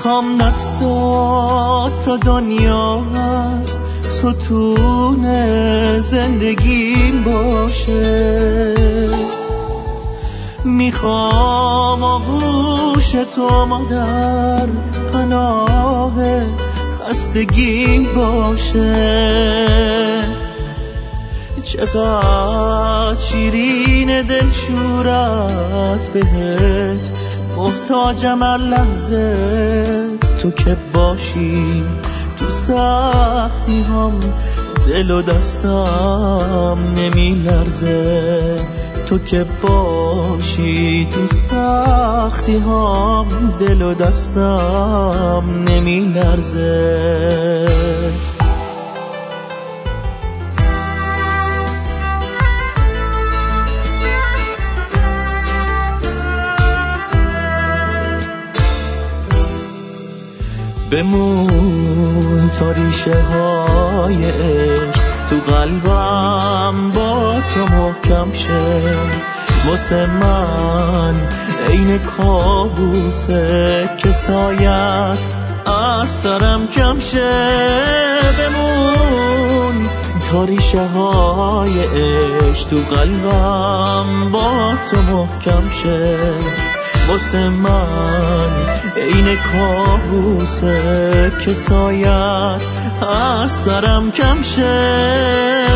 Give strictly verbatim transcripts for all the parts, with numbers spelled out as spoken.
میخوام دستات تا دنیا هست ستون زندگیم باشه، میخوام آغوش تو مادر پناه خستگیم باشه. چقدر شیرین دلشورت بهت محتاجم هر لحظه، تو که باشی تو سختی هم دل و دستم نمی لرزه، تو که باشی تو سختی هم دل و دستم نمی لرزه. بمون تا ریشه های عشق تو قلبم با تو محکم شه، واسه من عین کابوسه که سایت از سرم کم شه. بمون تا ریشه های عشق تو قلبم با تو محکم شه، واسه من عین کابوسه که سایت از سرم کم شه.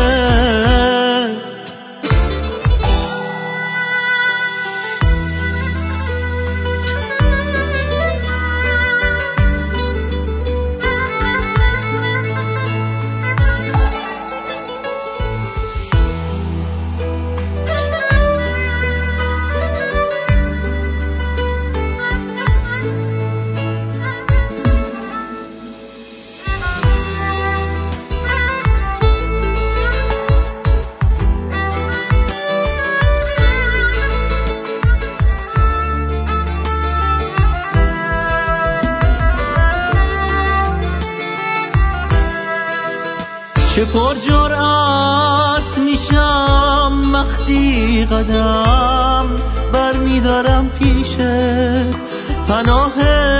چه پر جرأت میشم وقتی قدم بر میدارم پیشه، پناه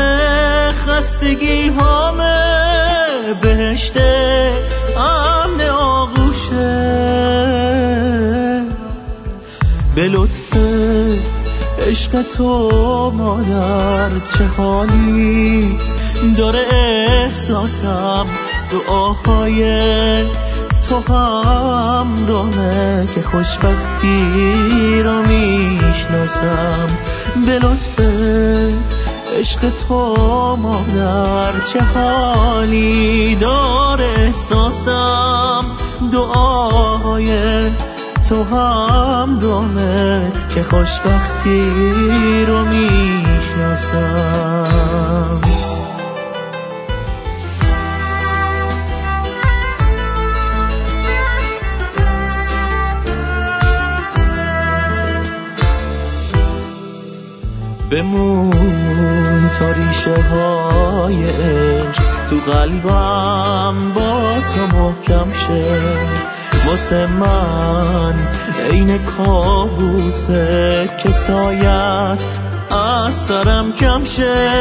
خستگی همه بهشت امن آغوشت. به لطف عشق تو مادر چه حالی داره احساسم، دعاهای تو همراهه که خوشبختی رو میشناسم. به لطف عشق تو مادر چه حالی داره احساسم، دعاهای تو همراهه که خوشبختی رو میشناسم. بمون تا ریشه های عشق تو قلبم با تو محکم شه، واسه من عین کابوسه که سایت از سرم کم شه.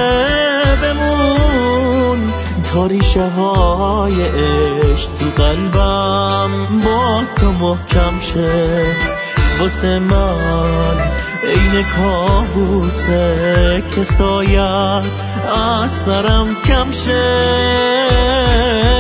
بمون تا ریشه های عشق تو قلبم با تو محکم شه، واسه من عین کابوسه که سایت از سرم کم شه.